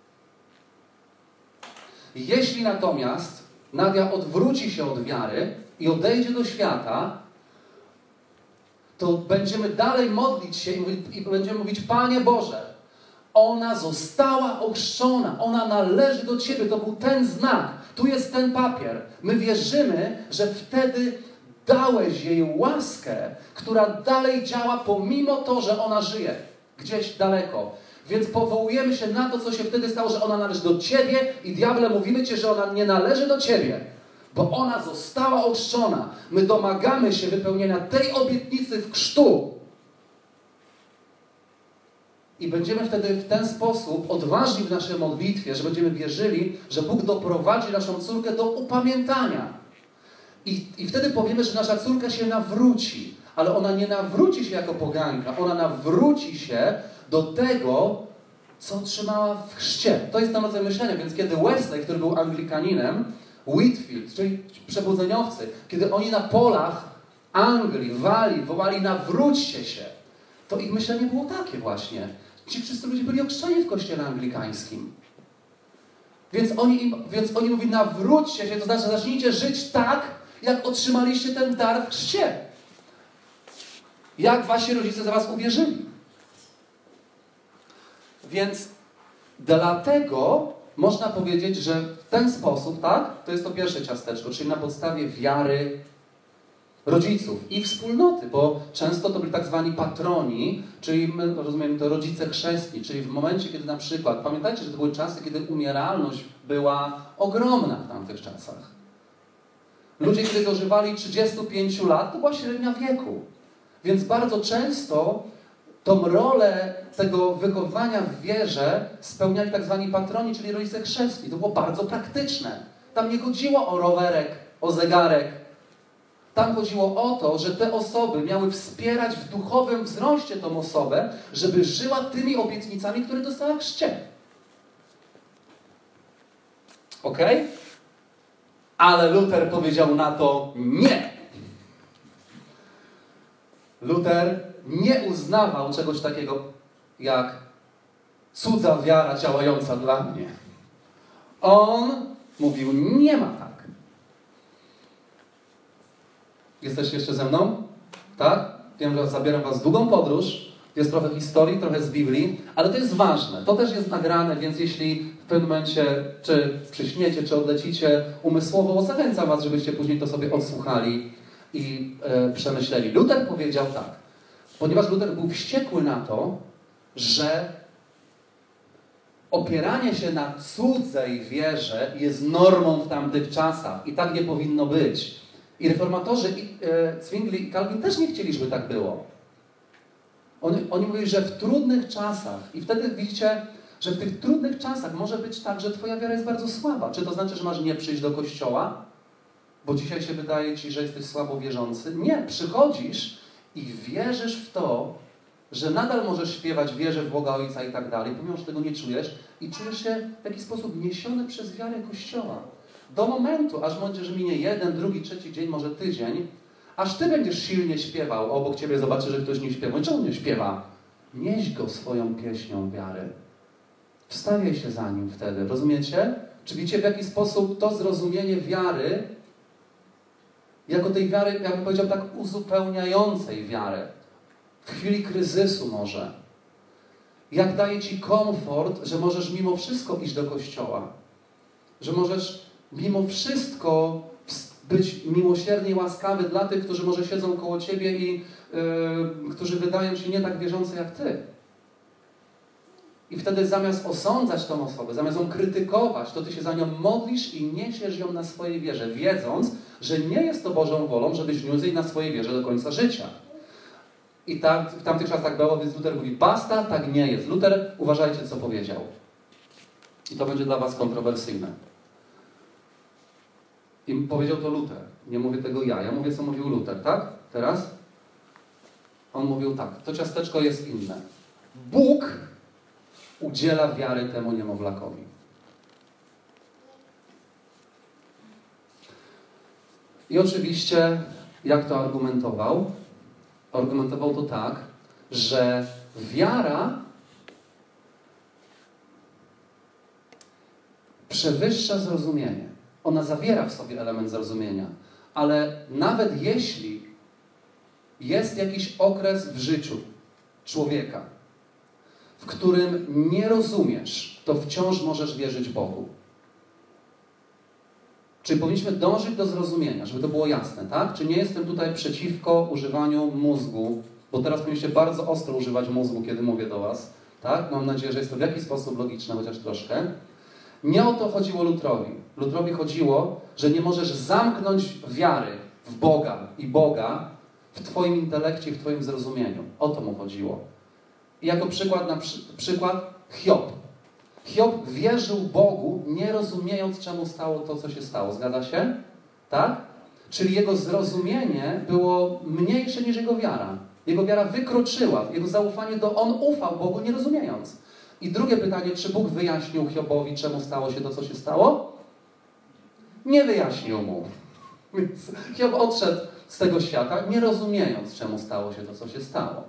A: Jeśli natomiast Nadia odwróci się od wiary i odejdzie do świata, to będziemy dalej modlić się i będziemy mówić: Panie Boże, ona została ochrzczona, ona należy do Ciebie, to był ten znak, tu jest ten papier. My wierzymy, że wtedy dałeś jej łaskę, która dalej działa pomimo to, że ona żyje gdzieś daleko. Więc powołujemy się na to, co się wtedy stało, że ona należy do Ciebie i diable mówimy Ci, że ona nie należy do Ciebie, bo ona została ochrzczona. My domagamy się wypełnienia tej obietnicy w chrztu. I będziemy wtedy w ten sposób odważni w naszej modlitwie, że będziemy wierzyli, że Bóg doprowadzi naszą córkę do upamiętania. I, I wtedy powiemy, że nasza córka się nawróci. Ale ona nie nawróci się jako poganka. Ona nawróci się do tego, co otrzymała w chrzcie. To jest ten rodzaj myślenia. Więc kiedy Wesley, który był Anglikaninem, Whitfield, czyli przebudzeniowcy, kiedy oni na polach Anglii, Walii wołali: nawróćcie się, to ich myślenie było takie właśnie. Ci wszyscy ludzie byli ochrzczeni w kościele anglikańskim. Więc oni, im, więc oni mówili: nawróćcie się, to znaczy zacznijcie żyć tak, jak otrzymaliście ten dar w chrzcie. Jak wasi rodzice za was uwierzyli. Więc dlatego można powiedzieć, że w ten sposób, tak, to jest to pierwsze ciasteczko, czyli na podstawie wiary rodziców i wspólnoty, bo często to byli tak zwani patroni, czyli my rozumiemy to rodzice chrzestni, czyli w momencie, kiedy na przykład, pamiętajcie, że to były czasy, kiedy umieralność była ogromna w tamtych czasach. Ludzie, kiedy dożywali trzydziestu pięciu lat, to była średnia wieku. Więc bardzo często tą rolę tego wychowania w wierze spełniali tak zwani patroni, czyli rodzice chrzestni. To było bardzo praktyczne. Tam nie chodziło o rowerek, o zegarek. Tam chodziło o to, że te osoby miały wspierać w duchowym wzroście tą osobę, żeby żyła tymi obietnicami, które dostała w chrzcie. Ok? Ale Luther powiedział na to nie. Luther nie uznawał czegoś takiego jak cudza wiara działająca dla mnie. On mówił: nie ma tak. Jesteście jeszcze ze mną? Tak? Wiem, że zabieram was w długą podróż. Jest trochę historii, trochę z Biblii, ale to jest ważne. To też jest nagrane, więc jeśli w pewnym momencie czy przyśniecie, czy odlecicie umysłowo, zachęcam was, żebyście później to sobie odsłuchali i e, przemyśleli. Luther powiedział tak, ponieważ Luther był wściekły na to, że opieranie się na cudzej wierze jest normą w tamtych czasach i tak nie powinno być. I reformatorzy, i, e, Zwingli i Calvin też nie chcieli, żeby tak było. Oni, oni mówili, że w trudnych czasach, i wtedy widzicie, że w tych trudnych czasach może być tak, że twoja wiara jest bardzo słaba. Czy to znaczy, że masz nie przyjść do kościoła, bo dzisiaj się wydaje ci, że jesteś słabo wierzący? Nie, przychodzisz i wierzysz w to, że nadal możesz śpiewać, wierzę w Boga Ojca i tak dalej, pomimo, że tego nie czujesz i czujesz się w jakiś sposób niesiony przez wiarę Kościoła. Do momentu, aż będziesz minie jeden, drugi, trzeci dzień, może tydzień, aż ty będziesz silnie śpiewał, obok ciebie zobaczy, że ktoś nie śpiewa. I czemu nie śpiewa? Nieś go swoją pieśnią wiary. Wstawiaj się za nim wtedy, rozumiecie? Czy widzicie, w jaki sposób to zrozumienie wiary, jako tej wiary, ja bym powiedział, tak uzupełniającej wiarę, w chwili kryzysu może, jak daje ci komfort, że możesz mimo wszystko iść do kościoła, że możesz mimo wszystko być miłosierny i łaskawy dla tych, którzy może siedzą koło ciebie i yy, którzy wydają się nie tak wierzący jak ty. I wtedy zamiast osądzać tą osobę, zamiast ją krytykować, to ty się za nią modlisz i niesiesz ją na swojej wierze, wiedząc, że nie jest to Bożą wolą, żebyś niósł jej na swojej wierze do końca życia. I tak, w tamtych czasach tak było, więc Luter mówi, basta, tak nie jest. Luter, uważajcie, co powiedział. I to będzie dla was kontrowersyjne. I powiedział to Luter. Nie mówię tego ja. Ja mówię, co mówił Luter, tak? Teraz? On mówił tak. To ciasteczko jest inne. Bóg udziela wiary temu niemowlakowi. I oczywiście, jak to argumentował? Argumentował to tak, że wiara przewyższa zrozumienie. Ona zawiera w sobie element zrozumienia. Ale nawet jeśli jest jakiś okres w życiu człowieka, w którym nie rozumiesz, to wciąż możesz wierzyć Bogu. Czyli powinniśmy dążyć do zrozumienia, żeby to było jasne, tak? Czy nie jestem tutaj przeciwko używaniu mózgu, bo teraz powinniście bardzo ostro używać mózgu, kiedy mówię do was, tak? Mam nadzieję, że jest to w jakiś sposób logiczne, chociaż troszkę. Nie o to chodziło Lutrowi. Lutrowi chodziło, że nie możesz zamknąć wiary w Boga i Boga w twoim intelekcie, w twoim zrozumieniu. O to mu chodziło. I jako przykład, na przy, przykład Hiob. Hiob wierzył Bogu, nie rozumiejąc, czemu stało to, co się stało. Zgadza się? Tak? Czyli jego zrozumienie było mniejsze niż jego wiara. Jego wiara wykroczyła, jego zaufanie do... On ufał Bogu, nie rozumiejąc. I drugie pytanie, czy Bóg wyjaśnił Hiobowi, czemu stało się to, co się stało? Nie wyjaśnił mu. Więc Hiob odszedł z tego świata, nie rozumiejąc, czemu stało się to, co się stało.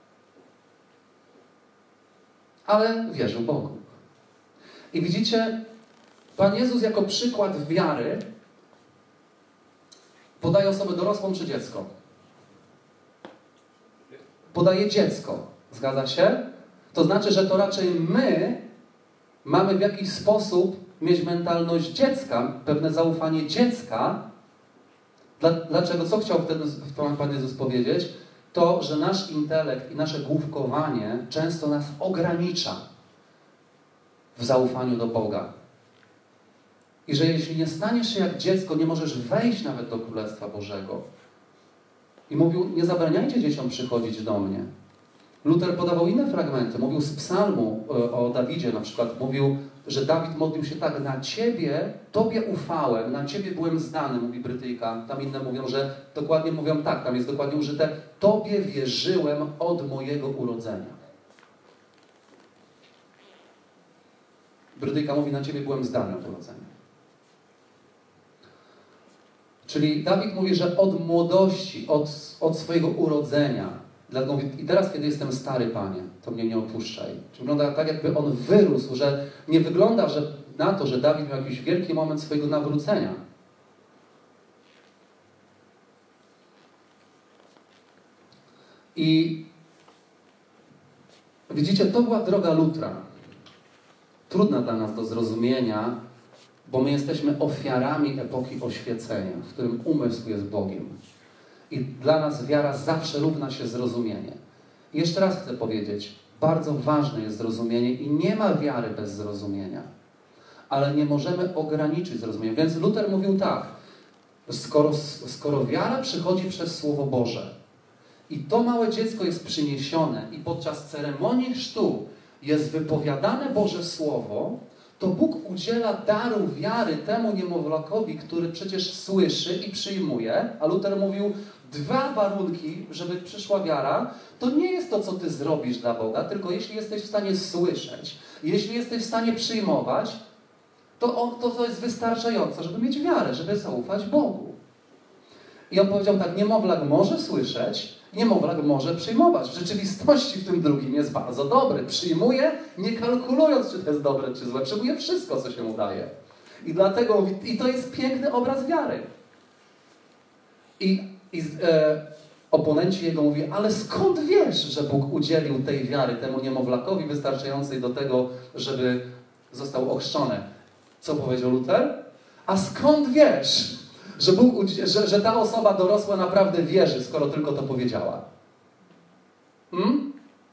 A: Ale wierzył Bogu. I widzicie, Pan Jezus jako przykład wiary podaje osobę dorosłą czy dziecko? Podaje dziecko. Zgadza się? To znaczy, że to raczej my mamy w jakiś sposób mieć mentalność dziecka, pewne zaufanie dziecka. Dlaczego? Co chciał wtedy Pan Jezus powiedzieć? To, że nasz intelekt i nasze główkowanie często nas ogranicza w zaufaniu do Boga. I że jeśli nie staniesz się jak dziecko, nie możesz wejść nawet do Królestwa Bożego. I mówił, nie zabraniajcie dzieciom przychodzić do mnie. Luter podawał inne fragmenty. Mówił z psalmu o Dawidzie na przykład. Mówił, że Dawid modlił się tak, na Ciebie, Tobie ufałem, na Ciebie byłem zdany, mówi Brytyjka. Tam inne mówią, że dokładnie mówią tak, tam jest dokładnie użyte, Tobie wierzyłem od mojego urodzenia. Brytyjka mówi, na Ciebie byłem zdany od urodzenia. Czyli Dawid mówi, że od młodości, od, od swojego urodzenia. Mówi, i teraz, kiedy jestem stary, Panie, to mnie nie opuszczaj. Czyli wygląda tak, jakby on wyrósł, że nie wygląda że, na to, że Dawid miał jakiś wielki moment swojego nawrócenia. I widzicie, to była droga Lutra. Trudna dla nas do zrozumienia, bo my jesteśmy ofiarami epoki oświecenia, w którym umysł jest Bogiem. I dla nas wiara zawsze równa się zrozumienie. I jeszcze raz chcę powiedzieć, bardzo ważne jest zrozumienie i nie ma wiary bez zrozumienia. Ale nie możemy ograniczyć zrozumienia. Więc Luter mówił tak, skoro, skoro wiara przychodzi przez Słowo Boże i to małe dziecko jest przyniesione i podczas ceremonii chrztu jest wypowiadane Boże Słowo, to Bóg udziela daru wiary temu niemowlakowi, który przecież słyszy i przyjmuje. A Luter mówił, dwa warunki, żeby przyszła wiara, to nie jest to, co ty zrobisz dla Boga, tylko jeśli jesteś w stanie słyszeć, jeśli jesteś w stanie przyjmować, to, on, to, to jest wystarczające, żeby mieć wiarę, żeby zaufać Bogu. I on powiedział tak, niemowlak może słyszeć, niemowlak może przyjmować. W rzeczywistości w tym drugim jest bardzo dobry. Przyjmuje, nie kalkulując, czy to jest dobre, czy złe. Przyjmuje wszystko, co się mu daje. I dlatego, i to jest piękny obraz wiary. I, i e, oponenci jego mówią, ale skąd wiesz, że Bóg udzielił tej wiary temu niemowlakowi wystarczającej do tego, żeby został ochrzczony? Co powiedział Luter? A skąd wiesz, że, Bóg, że, że ta osoba dorosła naprawdę wierzy, skoro tylko to powiedziała? Hmm?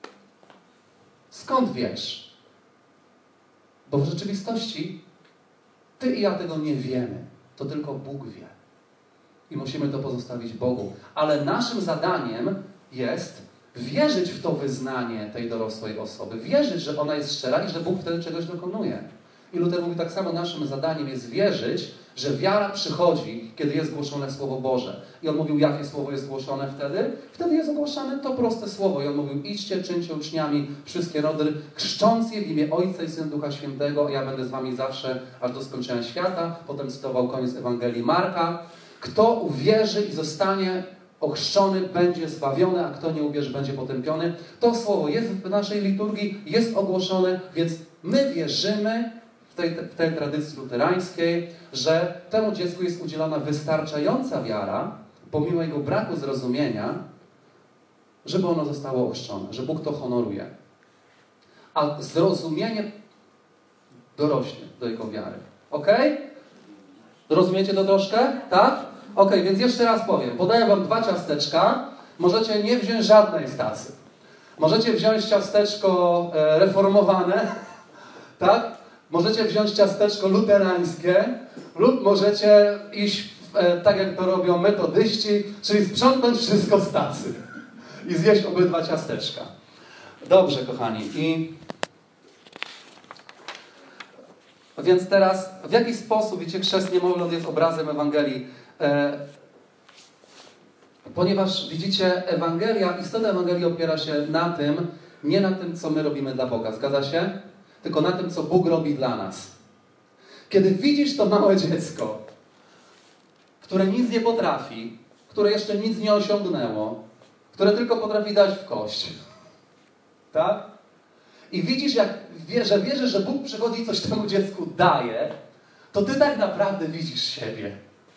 A: Skąd wiesz? Bo w rzeczywistości ty i ja tego nie wiemy. To tylko Bóg wie. I musimy to pozostawić Bogu. Ale naszym zadaniem jest wierzyć w to wyznanie tej dorosłej osoby. Wierzyć, że ona jest szczera i że Bóg wtedy czegoś dokonuje. I Luter mówi tak samo, naszym zadaniem jest wierzyć, że wiara przychodzi, kiedy jest głoszone Słowo Boże. I on mówił, jakie Słowo jest głoszone wtedy? Wtedy jest ogłaszane to proste Słowo. I on mówił, idźcie, czyńcie uczniami wszystkie rody, chrzcząc je w imię Ojca i Syna Ducha Świętego, a ja będę z wami zawsze, aż do skończenia świata. Potem cytował koniec Ewangelii Marka. Kto uwierzy i zostanie ochrzczony, będzie zbawiony, a kto nie uwierzy, będzie potępiony. To Słowo jest w naszej liturgii, jest ogłoszone, więc my wierzymy, w tej, w tej tradycji luterańskiej, że temu dziecku jest udzielona wystarczająca wiara, pomimo jego braku zrozumienia, żeby ono zostało ochrzczone, że Bóg to honoruje. A zrozumienie dorośnie do jego wiary. Ok? Rozumiecie to troszkę? Tak? Ok, więc jeszcze raz powiem. Podaję wam dwa ciasteczka. Możecie nie wziąć żadnej z tacy. Możecie wziąć ciasteczko e, reformowane, tak? Możecie wziąć ciasteczko luterańskie lub możecie iść, w, e, tak jak to robią metodyści, czyli sprzątnąć wszystko z tacy i zjeść obydwa ciasteczka. Dobrze, kochani. I więc teraz, w jaki sposób, wiecie, chrzest niemowląt jest obrazem Ewangelii? E, ponieważ, widzicie, Ewangelia, istota Ewangelii opiera się na tym, nie na tym, co my robimy dla Boga. Zgadza się? Tylko na tym, co Bóg robi dla nas. Kiedy widzisz to małe dziecko, które nic nie potrafi, które jeszcze nic nie osiągnęło, które tylko potrafi dać w kość, tak? I widzisz, jak wie, że wierzysz, że Bóg przychodzi i coś temu dziecku daje, to ty tak naprawdę widzisz siebie.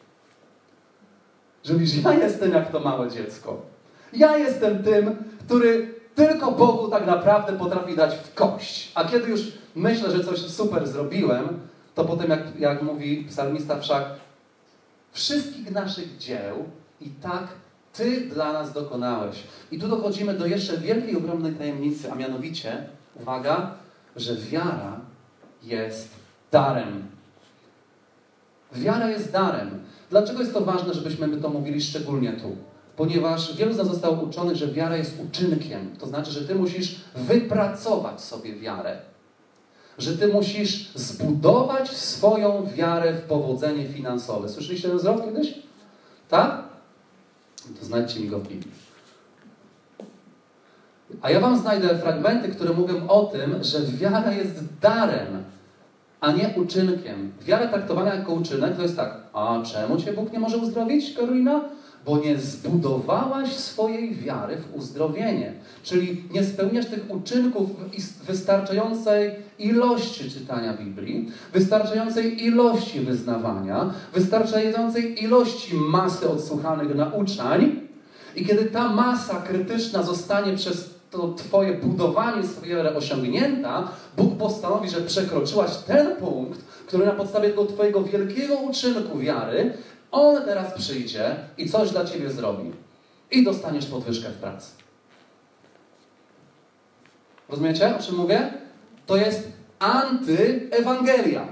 A: Że mówisz, ja jestem jak to małe dziecko. Ja jestem tym, który tylko Bogu tak naprawdę potrafi dać w kość. A kiedy już myślę, że coś super zrobiłem, to potem, jak, jak mówi psalmista wszak, wszystkich naszych dzieł i tak Ty dla nas dokonałeś. I tu dochodzimy do jeszcze wielkiej, ogromnej tajemnicy, a mianowicie, uwaga, że wiara jest darem. Wiara jest darem. Dlaczego jest to ważne, żebyśmy my to mówili szczególnie tu? Ponieważ wielu z nas zostało uczonych, że wiara jest uczynkiem. To znaczy, że Ty musisz wypracować sobie wiarę. Że Ty musisz zbudować swoją wiarę w powodzenie finansowe. Słyszeliście ten zwrot kiedyś? Tak? To znajdźcie mi go w Biblii. A ja wam znajdę fragmenty, które mówią o tym, że wiara jest darem, a nie uczynkiem. Wiara traktowana jako uczynek to jest tak, a czemu Cię Bóg nie może uzdrowić, Karolina? Bo nie zbudowałaś swojej wiary w uzdrowienie. Czyli nie spełniasz tych uczynków w wystarczającej ilości czytania Biblii, wystarczającej ilości wyznawania, wystarczającej ilości masy odsłuchanych nauczań. I kiedy ta masa krytyczna zostanie przez to Twoje budowanie swojej wiary osiągnięta, Bóg postanowi, że przekroczyłaś ten punkt, który na podstawie tego Twojego wielkiego uczynku wiary On teraz przyjdzie i coś dla Ciebie zrobi. I dostaniesz podwyżkę w pracy. Rozumiecie, o czym mówię? To jest antyewangelia.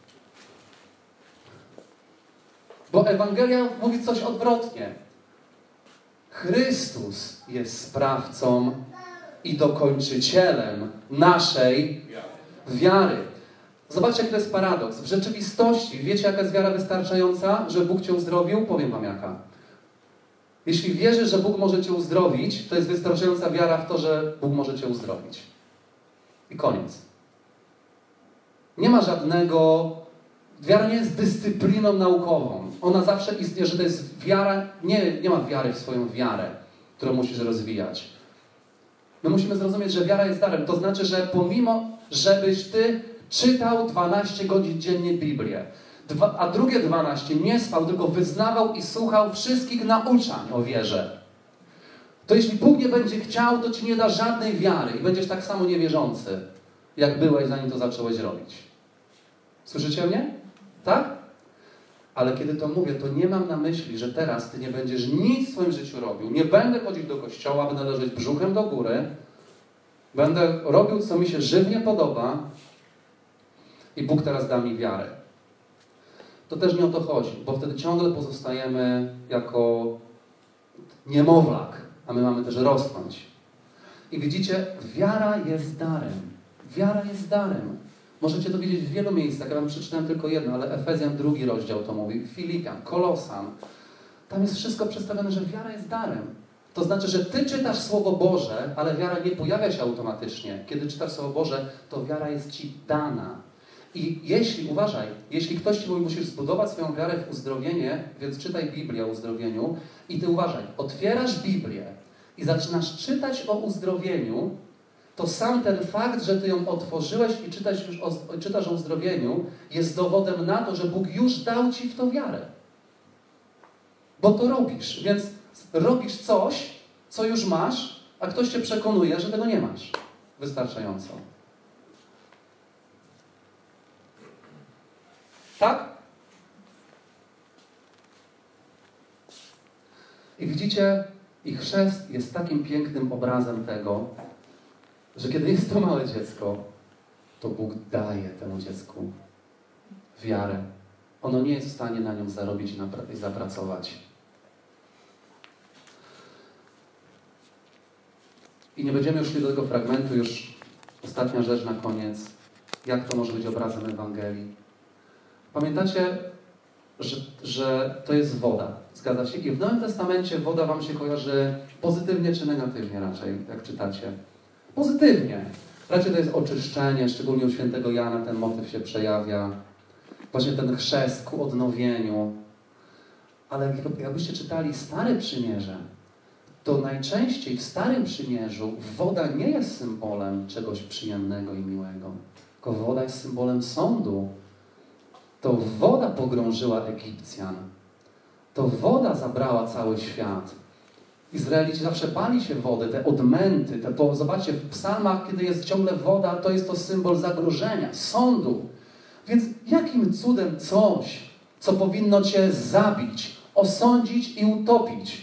A: Bo Ewangelia mówi coś odwrotnie. Chrystus jest sprawcą i dokończycielem naszej wiary. Zobaczcie, jaki to jest paradoks. W rzeczywistości, wiecie, jaka jest wiara wystarczająca, że Bóg cię uzdrowił? Powiem wam jaka. Jeśli wierzysz, że Bóg może cię uzdrowić, to jest wystarczająca wiara w to, że Bóg może cię uzdrowić. I koniec. Nie ma żadnego... Wiara nie jest dyscypliną naukową. Ona zawsze istnieje, że to jest wiara... Nie, nie ma wiary w swoją wiarę, którą musisz rozwijać. My musimy zrozumieć, że wiara jest darem. To znaczy, że pomimo, żebyś ty czytał dwanaście godzin dziennie Biblię, dwa, a drugie dwanaście nie spał, tylko wyznawał i słuchał wszystkich nauczań o wierze, to jeśli Bóg nie będzie chciał, to ci nie da żadnej wiary i będziesz tak samo niewierzący, jak byłeś, zanim to zacząłeś robić. Słyszycie mnie? Tak? Ale kiedy to mówię, to nie mam na myśli, że teraz ty nie będziesz nic w swoim życiu robił. Nie będę chodzić do kościoła, będę leżeć brzuchem do góry, będę robił, co mi się żywnie podoba i Bóg teraz da mi wiarę. To też nie o to chodzi, bo wtedy ciągle pozostajemy jako niemowlak, a my mamy też rosnąć. I widzicie, wiara jest darem. Wiara jest darem. Możecie to widzieć w wielu miejscach. Ja wam przeczytałem tylko jedno, ale Efezjan drugi rozdział to mówi. Filipian, Kolosan. Tam jest wszystko przedstawione, że wiara jest darem. To znaczy, że ty czytasz Słowo Boże, ale wiara nie pojawia się automatycznie. Kiedy czytasz Słowo Boże, to wiara jest ci dana. I jeśli, uważaj, jeśli ktoś ci mówi, musisz zbudować swoją wiarę w uzdrowienie, więc czytaj Biblię o uzdrowieniu i ty uważaj, otwierasz Biblię i zaczynasz czytać o uzdrowieniu, to sam ten fakt, że ty ją otworzyłeś i czytasz, już o, czytasz o uzdrowieniu, jest dowodem na to, że Bóg już dał ci w to wiarę. Bo to robisz. Więc robisz coś, co już masz, a ktoś cię przekonuje, że tego nie masz. Wystarczająco. Tak? I widzicie, i chrzest jest takim pięknym obrazem tego, że kiedy jest to małe dziecko, to Bóg daje temu dziecku wiarę. Ono nie jest w stanie na nią zarobić i zapracować. I nie będziemy już szli do tego fragmentu, już ostatnia rzecz na koniec. Jak to może być obrazem Ewangelii? Pamiętacie, że, że to jest woda. Zgadza się? I w Nowym Testamencie woda wam się kojarzy pozytywnie czy negatywnie raczej, jak czytacie? Pozytywnie. Raczej to jest oczyszczenie, szczególnie u świętego Jana ten motyw się przejawia. Właśnie ten chrzest ku odnowieniu. Ale jakbyście czytali Stare Przymierze, to najczęściej w Starym Przymierzu woda nie jest symbolem czegoś przyjemnego i miłego, tylko woda jest symbolem sądu. To woda pogrążyła Egipcjan. To woda zabrała cały świat. Izraelici zawsze bali się wody, te odmęty, te, to zobaczcie, w psalmach, kiedy jest ciągle woda, to jest to symbol zagrożenia, sądu. Więc jakim cudem coś, co powinno cię zabić, osądzić i utopić,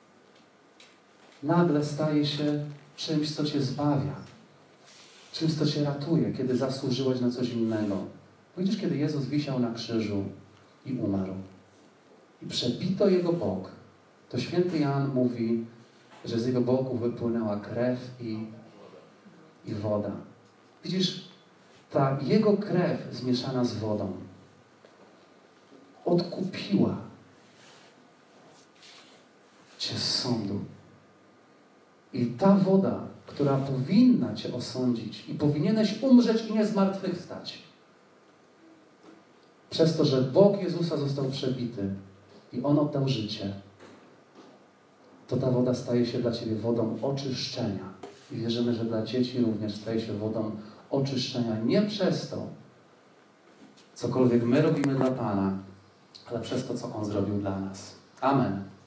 A: nagle staje się czymś, co cię zbawia, czymś, co cię ratuje, kiedy zasłużyłeś na coś innego. Widzisz, kiedy Jezus wisiał na krzyżu i umarł i przebito Jego bok, to święty Jan mówi, że z Jego boku wypłynęła krew i, i woda. Widzisz, ta Jego krew zmieszana z wodą odkupiła cię z sądu. I ta woda, która powinna cię osądzić i powinieneś umrzeć i nie zmartwychwstać, przez to, że bok Jezusa został przebity i On oddał życie, to ta woda staje się dla ciebie wodą oczyszczenia. I wierzymy, że dla dzieci również staje się wodą oczyszczenia. Nie przez to, cokolwiek my robimy dla Pana, ale przez to, co On zrobił dla nas. Amen.